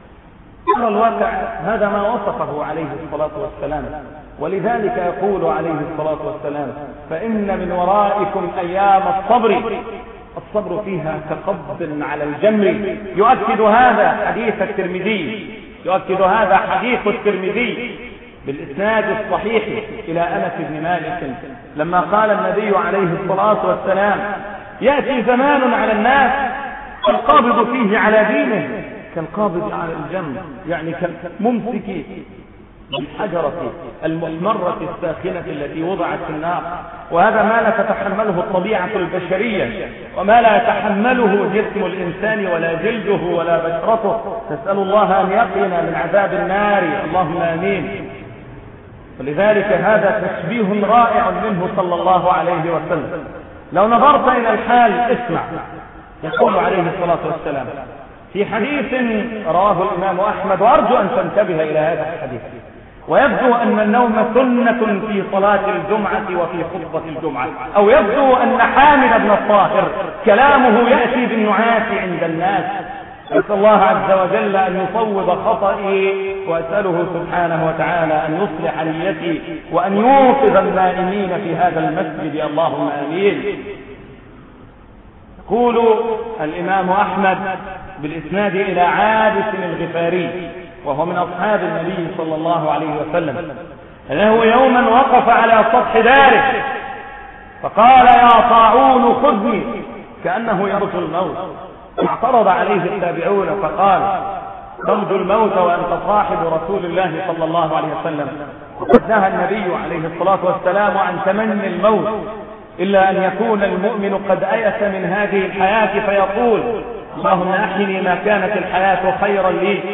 أمر الواقع هذا ما وصفه عليه الصلاة والسلام، ولذلك يقول عليه الصلاة والسلام: فإن من ورائكم أيام الصبر، الصبر فيها كقبض على الجمر. يؤكد هذا حديث الترمذي، يؤكد هذا حديث الترمذي بالإسناد الصحيح إلى أنس بن مالك لما قال النبي عليه الصلاة والسلام: يأتي زمان على الناس القابض فيه على دينه كالقابض على الجمر، يعني كالممسك بالحجرة المحمرة الساخنة التي وضعت في النار. وهذا ما لا تتحمله الطبيعة البشرية، وما لا يتحمله جسم الإنسان ولا جلده ولا بشرته. نسأل الله أن يقينا من عذاب النار، اللهم آمين. ولذلك هذا تشبيه رائع منه صلى الله عليه وسلم. لو نظرت إلى الحال اسمع، يقول عليه الصلاة والسلام في حديث رواه الإمام أحمد، وأرجو أن تنتبه إلى هذا الحديث: ويبدو أن النوم سنة في صلاة الجمعة وفي خطبة الجمعة، أو يبدو أن حامد بن الطاهر كلامه يأتي بالنعاس عند الناس. أسأل الله عز وجل أن يصوب خطئي، وأسأله سبحانه وتعالى أن يصلح نيتي وأن يوقظ النائمين في هذا المسجد، اللهم آمين. يقول الإمام أحمد بالإسناد إلى عابس الغفاري، وهو من أصحاب النبي صلى الله عليه وسلم، أنه يوما وقف على سطح داره فقال: يا طاعون خذني، كأنه يرجو الموت. اعترض عليه التابعون فقال: ترجو الموت وأنت صاحب رسول الله صلى الله عليه وسلم؟ وقد نهى النبي عليه الصلاة والسلام عن تمني الموت، إلا أن يكون المؤمن قد أيس من هذه الحياة فيقول: اللهم أحيني ما كانت الحياة خيرا لي،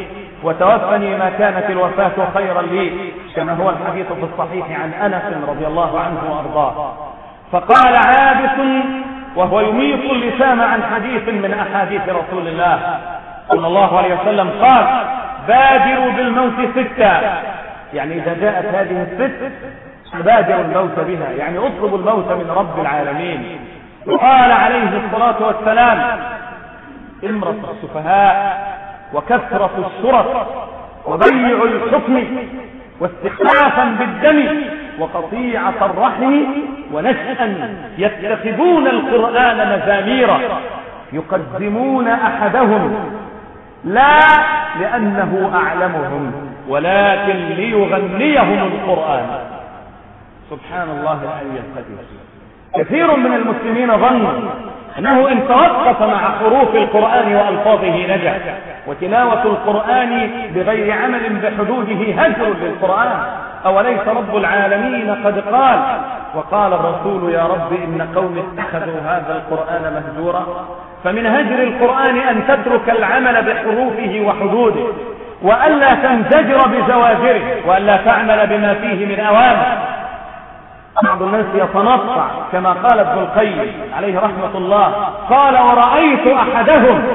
وتوفني ما كانت الوفاة خيرا لي، كما هو الحديث في الصحيح عن أنس رضي الله عنه وأرضاه. فقال عابس وهو يميط اللسان عن حديث من أحاديث رسول الله صلى الله عليه وسلم قال: بادروا بالموت ستة، يعني إذا جاءت هذه الست بادروا الموت بها، يعني اطلبوا الموت من رب العالمين. وقال عليه الصلاة والسلام: امرة السفهاء وكثرة الشرط وضيع الحكم واستخفافا بالدم وقطيعة الرحم ونشأا يتخذون القرآن مزاميرا يقدمون أحدهم لا لأنه أعلمهم ولكن ليغنيهم القرآن. سبحان الله العلي القدير. كثير من المسلمين ظنوا أنه إن توقف مع حروف القرآن وألفاظه نجا، وتلاوة القرآن بغير عمل بحدوده هجر للقرآن. أوليس رب العالمين قد قال: وقال الرسول يا رب إن قوم اتخذوا هذا القرآن مهجورا؟ فمن هجر القرآن أن تترك العمل بحروفه وحدوده، وألا تنزجر بزواجره، وألا تعمل بما فيه من أوامر. بعض الناس يتنطع كما قال ابن القيم عليه رحمة الله، قال: ورأيت أحدهم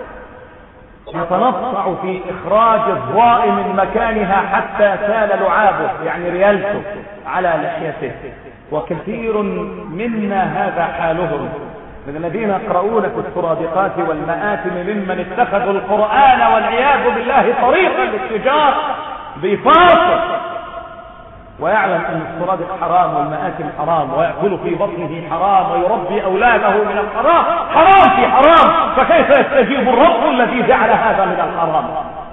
يتنطع في إخراج الضاء من مكانها حتى سال لعابه، يعني ريالته على لحيته. وكثير منا هذا حالهم من الذين يقرؤون في السرادقات والمآتم ممن اتخذوا القرآن والعياذ بالله طريقا للتجار بفاصل، ويعلم أن السرادق حرام والمآتم حرام، ويأكل في بطنه حرام، ويربي أولاده من الحرام، حرام في حرام، فكيف يستجيب الرب الذي جعل هذا من الحرام؟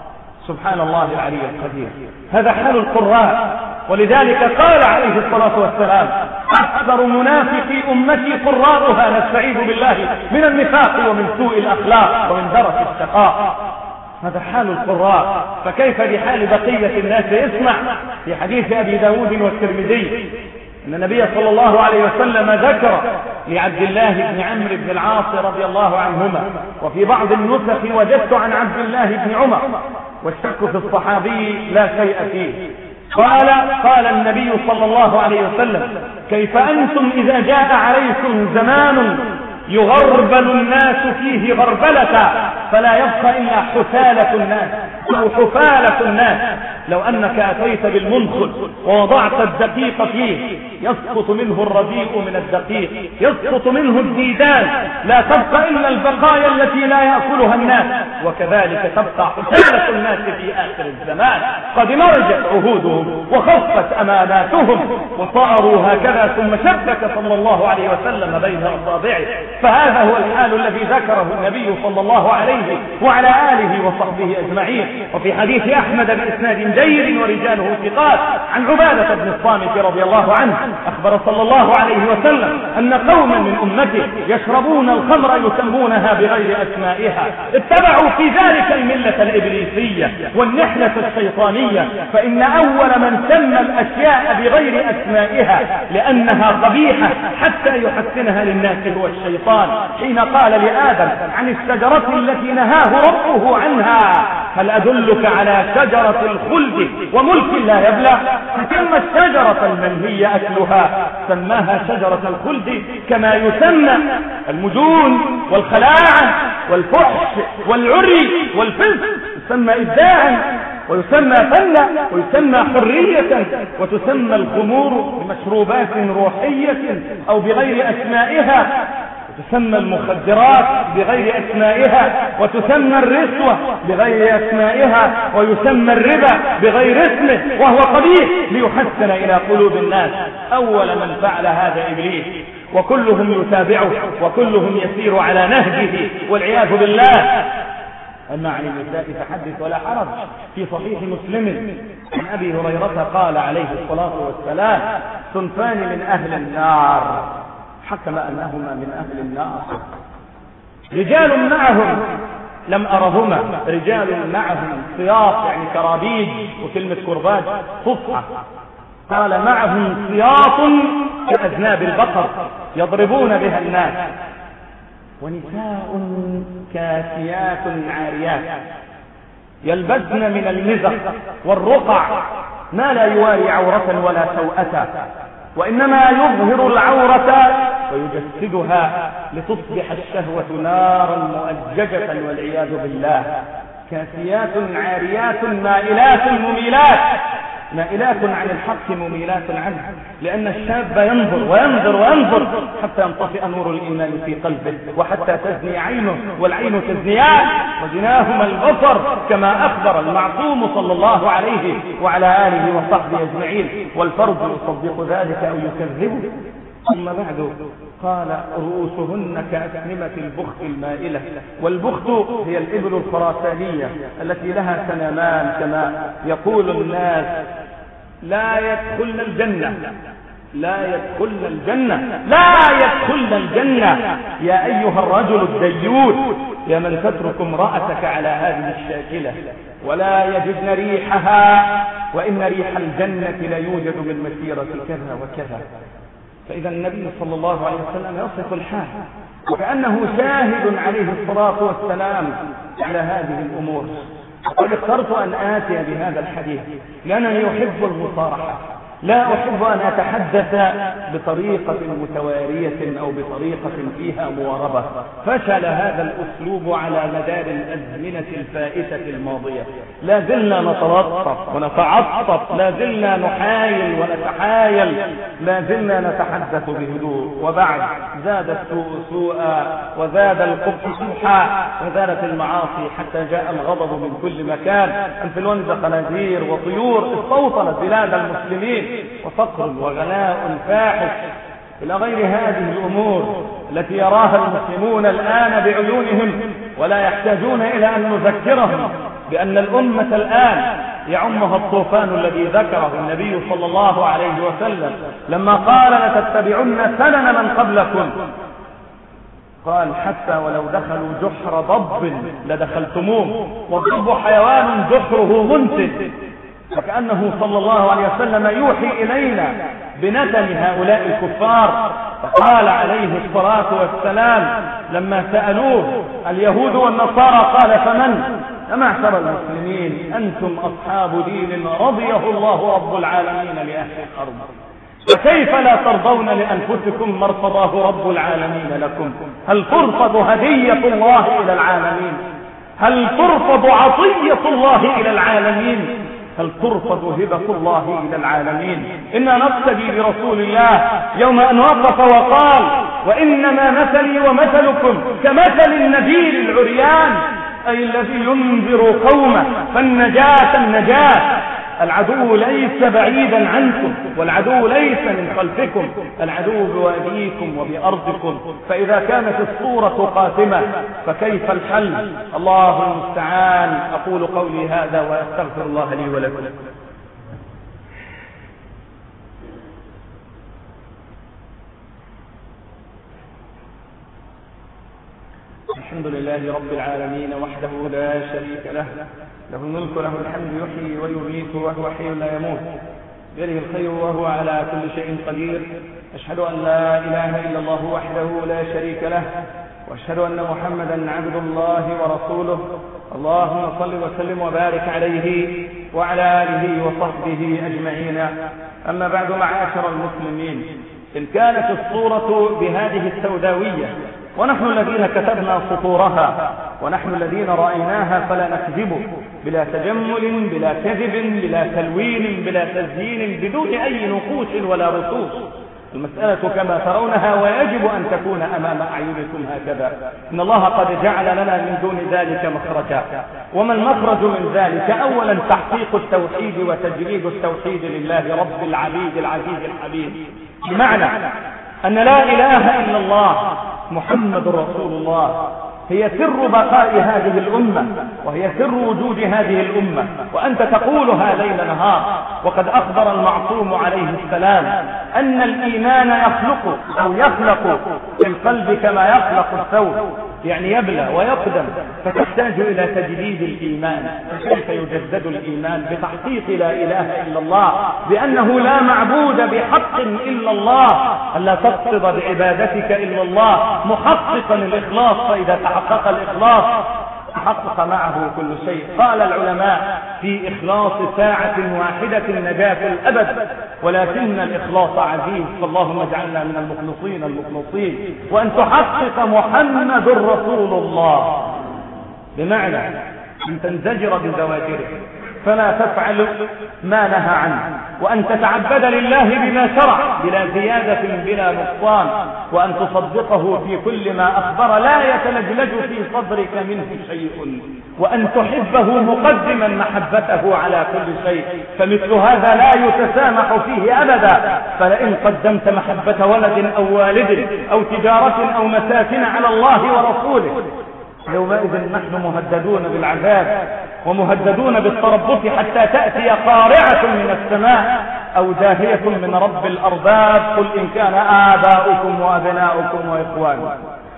سبحان الله العلي القدير. هذا حال القراء، ولذلك قال عليه الصلاة والسلام: أكثر منافقي أمتي قراءها، نستعيذ بالله من النفاق ومن سوء الأخلاق ومن درك الشقاء. هذا حال القراء، فكيف بحال بقية الناس؟ اسمع في حديث أبي داود والترمذي أن النبي صلى الله عليه وسلم ذكر لعبد الله بن عمرو بن العاص رضي الله عنهما، وفي بعض النسخ وجدت عن عبد الله بن عمر، والشك في الصحابي لا شيء فيه. قال قال النبي صلى الله عليه وسلم: كيف أنتم إذا جاء عليكم زمان يغربل الناس فيه غربلة فلا يبقى إلا حثالة الناس أو حفالة الناس، لو أنك أتيت بالمنخل ووضعت الدقيق فيه يسقط منه الرديء من الدقيق، يسقط منه الديدان، لا تبقى إلا البقايا التي لا يأكلها الناس، وكذلك تبقى حثالة الناس في آخر الزمان. قد مرجت عهودهم وخفت أماناتهم وصاروا هكذا، ثم شبك صلى الله عليه وسلم بين أصابعه. فهذا هو الحال الذي ذكره النبي صلى الله عليه وعلى آله وصحبه أجمعين. وفي حديث أحمد بإسناد جيد ورجاله ثقات عن عبادة بن الصامت رضي الله عنه أخبر صلى الله عليه وسلم أن قوما من أمته يشربون الخمر يسمونها بغير أسمائها، اتبعوا في ذلك الملة الإبليسية والنحلة الشيطانية، فإن أول من سمى الأشياء بغير أسمائها لأنها قبيحة حتى يحسنها للناس هو الشيطان، حين قال لآدم عن الشجرة التي نهاه ربه عنها: هل أدلك على شجرة الخلد وملك لا يبلى؟ فسمى الشجرة المنهي أكلها سماها شجرة الخلد، كما يسمى المجون والخلاعة والفحش والعري والفسق يسمى إبداعا، ويسمى فنا، ويسمى حرية، وتسمى الخمور بمشروبات روحية أو بغير أسمائها، وتسمى المخدرات بغير أسمائها، وتسمى الرشوة بغير أسمائها، ويسمى الربا بغير اسمه وهو قبيح ليحسن إلى قلوب الناس. أول من فعل هذا إبليس، وكلهم يتابعه وكلهم يسير على نهجه والعياذ بالله. أما عن النساء فحدث ولا حرج. في صحيح مسلم عن أبي هريرة قال عليه الصلاة والسلام: صنفان من أهل النار، حكم أنهما من أهل النار: رجال معهم، لم أرهما، رجال معهم سياط يعني كرابيج، وكلمة كرباج فصحى، قال معهم سياط كأذناب البقر يضربون بها الناس، ونساء كاسيات عاريات. يلبسن من المزق والرقع ما لا يواري عورة ولا سوءة، وإنما يظهر العورة ويجسدها لتصبح الشهوة نارا مؤججة والعياذ بالله. كاسيات عاريات مائلات مميلات، مائلات عن الحق مميلات عنه، لأن الشاب ينظر وينظر وينظر حتى ينطفئ نور الإيمان في قلبه، وحتى تزني عينه والعين تزنيان، وزناهما البصر كما أخبر المعصوم صلى الله عليه وعلى آله وصحبه أجمعين، والفرج يصدق ذلك أو يكذبه. ثم بعد قال رؤوسهن كأسنمة البخت المائلة، والبخت هي الإبل الخراسانية التي لها سنامان كما يقول الناس، لا يدخلن الجنة لا يدخلن الجنة لا يدخلن الجنة يا أيها الرجل الديوث، يا من تترك امرأتك على هذه الشاكلة ولا يجدن ريحها، وإن ريح الجنة لا يوجد من مسيرة كذا وكذا. فإذا النبي صلى الله عليه وسلم يصف الحال وكأنه شاهد عليه الصلاة والسلام على هذه الأمور. وقد اخترت أن آتي بهذا الحديث لأنني أحب المصارحة، لا أحب أن أتحدث بطريقة متوارية أو بطريقة فيها مواربة. فشل هذا الأسلوب على مدار الأزمنة الفائتة الماضية، لا زلنا نتلطف ونتعطف، لا زلنا نحايل ونتحايل، لا زلنا نتحدث بهدوء. وبعد زاد السوء سوءا وزاد القبح قبحا وزادت المعاصي حتى جاء الغضب من كل مكان، انفلونزا خنازير وطيور استوطنت بلاد المسلمين، وفقر وغلاء فاحش إلى غير هذه الأمور التي يراها المسلمون الآن بعيونهم، ولا يحتاجون إلى أن نذكرهم بأن الأمة الآن يعمها الطوفان الذي ذكره النبي صلى الله عليه وسلم لما قال لتتبعن سنن من قبلكم، قال حتى ولو دخلوا جحر ضب لدخلتموه، والضب حيوان جحره منتج. فكأنه صلى الله عليه وسلم يوحي إلينا بنتن هؤلاء الكفار. فقال عليه الصلاة والسلام لما سألوه اليهود والنصارى قال فمن؟ معشر المسلمين أنتم أصحاب دين رضيه الله رب العالمين لأهل الأرض، فكيف لا ترضون لأنفسكم ما ارتضاه رب العالمين لكم؟ هل ترفض هدية الله إلى العالمين؟ هل ترفض عطية الله إلى العالمين؟ هل ترفض هبة الله إلى العالمين؟ إنا نقتدي برسول الله يوم أن وقف وقال وإنما مثلي ومثلكم كمثل النذير العريان، أي الذي ينذر قومه. فالنجاة النجاة، العدو ليس بعيدا عنكم، والعدو ليس من خلفكم، العدو بواديكم وبأرضكم. فإذا كانت الصورة قاتمة فكيف الحل؟ الله المستعان. أقول قولي هذا وأستغفر الله لي ولكم. الحمد لله رب العالمين وحده لا شريك له، له الملك له الحمد يحيي ويميت وهو حي لا يموت، بيده الخير وهو على كل شيء قدير. أشهد أن لا إله إلا الله وحده لا شريك له، وأشهد أن محمدا عبد الله ورسوله. اللهم صل وسلم وبارك عليه وعلى آله وصحبه أجمعين. أما بعد، معاشر المسلمين، إن كانت الصورة بهذه السوداوية ونحن الذين كتبنا سطورها ونحن الذين رأيناها فلا نكذب، بلا تجمل بلا كذب بلا تلوين بلا تزيين، بدون أي نقوش ولا رصوص. المسألة كما ترونها ويجب أن تكون أمام أعينكم هكذا. إن الله قد جعل لنا من دون ذلك مخرجا، وما المخرج من ذلك؟ أولا تحقيق التوحيد وتجريد التوحيد لله رب العبيد العزيز الحبيب، بمعنى أن لا إله إلا الله محمد رسول الله هي سر بقاء هذه الأمة، وهي سر وجود هذه الأمة، وأنت تقولها ليل نهار. وقد أخبر المعصوم عليه السلام أن الإيمان يخلق أو يخلق في القلب كما يخلق الثوب، يعني يبلى ويقدم، فتحتاج إلى تجديد الإيمان. فكيف يجدد الإيمان؟ بتحقيق لا إله إلا الله، بأنه لا معبود بحق إلا الله، ألا تقصد بعبادتك إلا الله، محققا الإخلاص. فإذا تحقق الإخلاص تحقق معه كل شيء. قال العلماء في إخلاص ساعة واحدة نجاة الأبد، ولكن الإخلاص عزيز، فاللهم اجعلنا من المخلصين المخلصين. وأن تحقق محمد رسول الله، بمعنى أن تنزجر بزواجره فلا تفعل ما نهى عنه، وأن تتعبد لله بما شرع بلا زيادة بلا نقصان، وأن تصدقه في كل ما أخبر لا يتلجلج في صدرك منه شيء، وأن تحبه مقدما محبته على كل شيء. فمثل هذا لا يتسامح فيه أبدا. فلئن قدمت محبة ولد أو والد أو تجارة أو مساكن على الله ورسوله، يومئذ نحن مهددون بالعذاب ومهددون بالتربص حتى تأتي قارعة من السماء أو داهية من رب الأرباب. قل إن كان آباؤكم وأبناؤكم وإخوانكم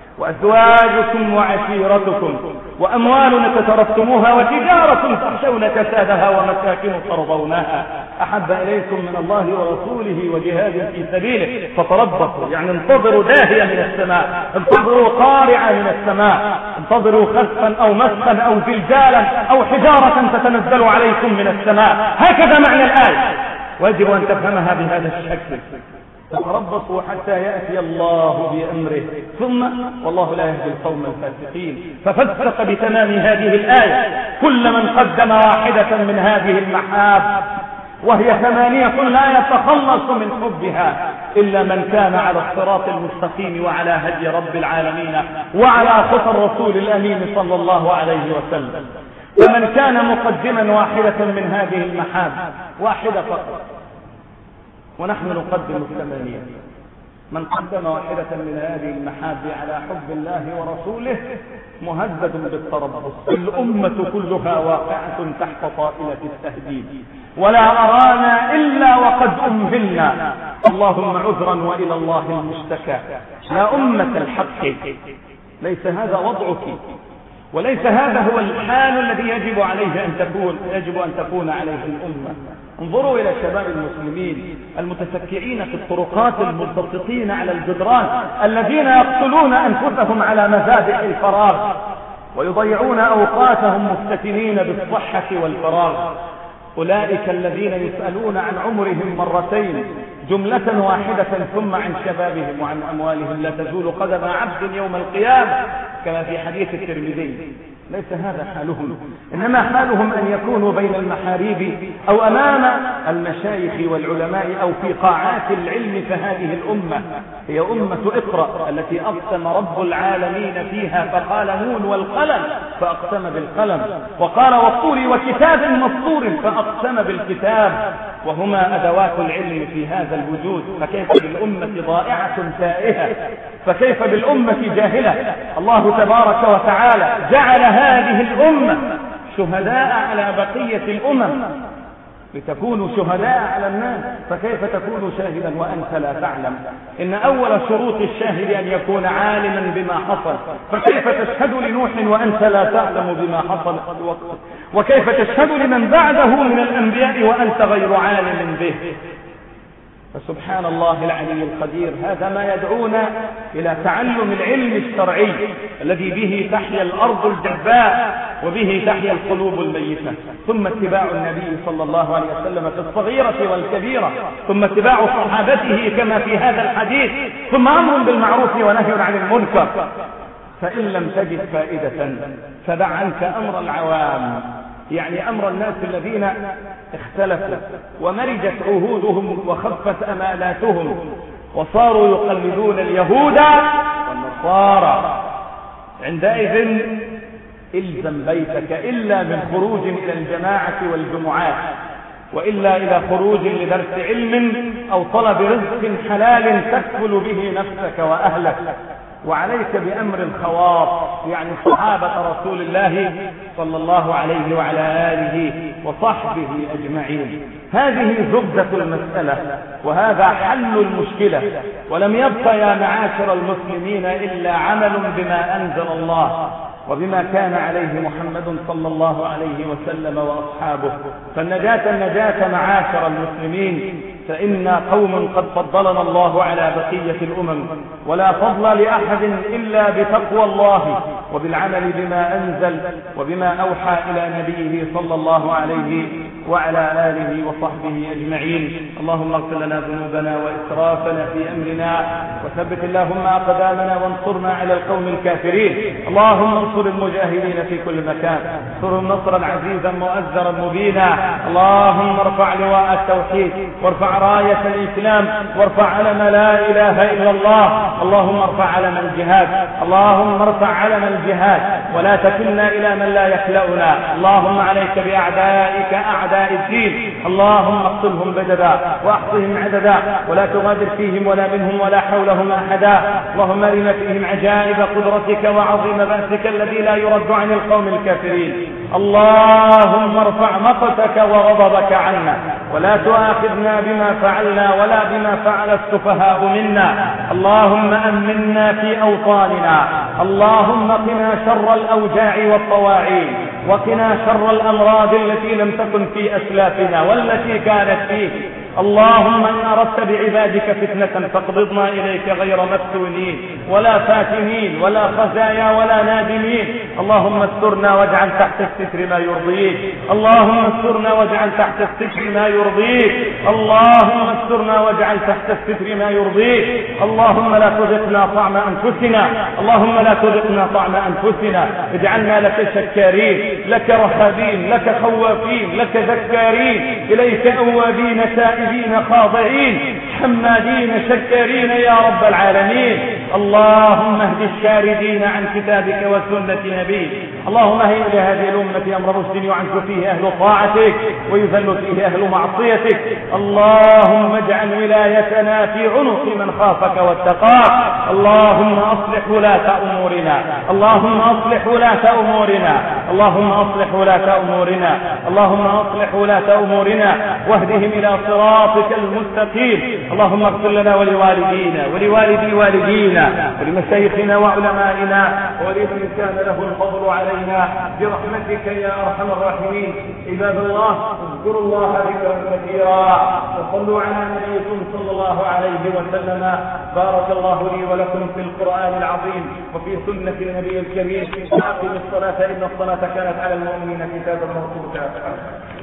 وأزواجكم وعشيرتكم وأموال اقترفتموها وتجارة تخشون كسادها ومساكن ترضونها أحب إليكم من الله ورسوله وجهاد في سبيله فتربصوا، يعني انتظروا داهية من السماء، انتظروا قارعة من السماء، انتظروا خسفا أو مسخا أو زلزالا أو حجارة تتنزل عليكم من السماء. هكذا معنى الآية، ويجب أن تفهمها بهذا الشكل. فتربصوا حتى يأتي الله بأمره، ثم والله لا يهدي القوم الفاسقين. ففسق بتمام هذه الآية كل من قدم واحدة من هذه المحاب، وهي ثمانية لا يتخلص من حبها إلا من كان على الصراط المستقيم وعلى هدي رب العالمين وعلى خطى الرسول الأمين صلى الله عليه وسلم. فمن كان مقدما واحدة من هذه المحاب، واحدة فقط، ونحن نقدم الثمانية، من قدم واحدة من هذه المحاب على حب الله ورسوله مهدد بالتربص. الأمة كلها واقعة تحت طائلة التهديد، ولا أرانا إلا وقد أمهلنا، اللهم عذرا وإلى الله المشتكى. يا أمة الحق، ليس هذا وضعك، وليس هذا هو الحال الذي يجب عليه أن تكون يجب أن تكون عليه الأمة. انظروا إلى شباب المسلمين المتسكعين في الطرقات الملتصقين على الجدران، الذين يقتلون أنفسهم على مذابح الفراغ ويضيعون أوقاتهم مفتتنين بالصحة والفراغ. أولئك الذين يسألون عن عمرهم مرتين، جملة واحدة، ثم عن شبابهم وعن أموالهم لا تزول قدم عبد يوم القيامة، كما في حديث الترمذي. ليس هذا حالهم، إنما حالهم أن يكونوا بين المحاريب أو أمام المشايخ والعلماء أو في قاعات العلم. فهذه الأمة هي أمة اقرأ التي أقسم رب العالمين فيها فقال نون والقلم فأقسم بالقلم، وقال والطور وكتاب مسطور فأقسم بالكتاب، وهما أدوات العلم في هذا الوجود. فكيف بالأمة ضائعة تائهة؟ فكيف بالأمة جاهلة؟ الله تبارك وتعالى جعل هذه الأمة شهداء على بقية الأمم لتكونوا شهداء على الناس، فكيف تكون شاهدا وأنت لا تعلم؟ إن أول شروط الشاهد أن يكون عالما بما حصل، فكيف تشهد لنوح وأنت لا تعلم بما حصل قد وقت؟ وكيف تشهد لمن بعده من الأنبياء وأنت غير عالم به؟ فسبحان الله العلي القدير. هذا ما يدعونا إلى تعلم العلم الشرعي الذي به تحيا الأرض الجباء وبه تحيا القلوب الميتة، ثم اتباع النبي صلى الله عليه وسلم في الصغيرة والكبيرة، ثم اتباع صحابته كما في هذا الحديث، ثم أمر بالمعروف ونهي عن المنكر. فإن لم تجد فائدة فدع عنك أمر العوام، يعني أمر الناس الذين اختلفوا ومرجت عهودهم وخفت أمالاتهم وصاروا يقلدون اليهود والنصارى. عندئذ الزم بيتك إلا من خروج إلى الجماعة والجمعات، وإلا إلى خروج لدرس علم أو طلب رزق حلال تكفل به نفسك وأهلك. وعليك بأمر الخواص، يعني صحابة رسول الله صلى الله عليه وعلى آله وصحبه أجمعين. هذه زبدة المسألة وهذا حل المشكلة. ولم يبق يا معاشر المسلمين إلا عمل بما أنزل الله وبما كان عليه محمد صلى الله عليه وسلم وأصحابه. فالنجاة النجاة معاشر المسلمين فإنا قوم قد فضلنا الله على بقية الأمم، ولا فضل لأحد إلا بتقوى الله وبالعمل بما أنزل وبما أوحى إلى نبيه صلى الله عليه وعلى آله وصحبه أجمعين. اللهم اغفر لنا ذنوبنا وإسرافنا في أمرنا، وثبت اللهم أقدامنا وانصرنا على القوم الكافرين. اللهم انصر المجاهدين في كل مكان، انصرهم نصرا عزيزا مؤزرا مبينا. اللهم ارفع لواء التوحيد، وارفع راية الإسلام، وارفع علم لا إله إلا الله. اللهم ارفع علم الجهاد، اللهم ارفع علم الجهاد، ولا تكلنا إلى من لا يخلأنا. اللهم عليك بأعدائك أعداء الدين، اللهم اقتلهم بددا واحصهم عددا، ولا تغادر فيهم ولا منهم ولا حولهم أحدا. اللهم ارنا فيهم عجائب قدرتك وعظيم بأسك الذي لا يرد عن القوم الكافرين. اللهم ارفع مقتك وغضبك عنا، ولا تؤاخذنا بما فعلنا ولا بما فعل السفهاء منا. اللهم أمنا في أوطاننا، اللهم قنا شر الأوجاع والطواعين، وقنا شر الأمراض التي لم تكن في أسلافنا والتي كانت فيه. اللهم إن أردت بعبادك فتنة فاقبضنا إليك غير مفتونين ولا فاتنين ولا خزايا ولا نادمين. اللهم استرنا واجعل تحت الستر ما يرضيك، اللهم استرنا واجعل تحت الستر ما يرضيك، اللهم استرنا واجعل تحت الستر ما يرضيك. اللهم لا تذقنا طعم أنفسنا، اللهم لا تذقنا طعم أنفسنا، اجعلنا لك شكارين، لك رهابين، لك خوافين، لك ذكارين، إليك أوابين تائبين خاضعين حمادين شكارين يا رب العالمين. اللهم اهد الشاردين عن كتابك وسنة نبيك، اللهم هيئ لهذه الأمة أمر رشد يعز فيه أهل طاعتك ويذل فيه أهل معصيتك. اللهم اجعل ولايتنا في عنق من خافك واتقاك. اللهم أصلح ولاة أمورنا، اللهم أصلح ولاة أمورنا، اللهم أصلح ولاة أمورنا، اللهم أصلح ولاة أمورنا واهدهم إلى صراطك المستقيم. اللهم اغفر لنا ولوالدينا ولوالدي والدينا ولمشايخنا وعلمائنا ولمن كان له الفضل علينا برحمتك يا أرحم الراحمين. عباد الله، اذكروا الله ذكرا كثيرا وصلوا على نبيكم صلى الله عليه وسلم. بارك الله لي ولكم في القرآن العظيم وفي سنة النبي الكريم. وأقم الصلاة إن الصلاة كانت على المؤمنين كتابا موقوتا.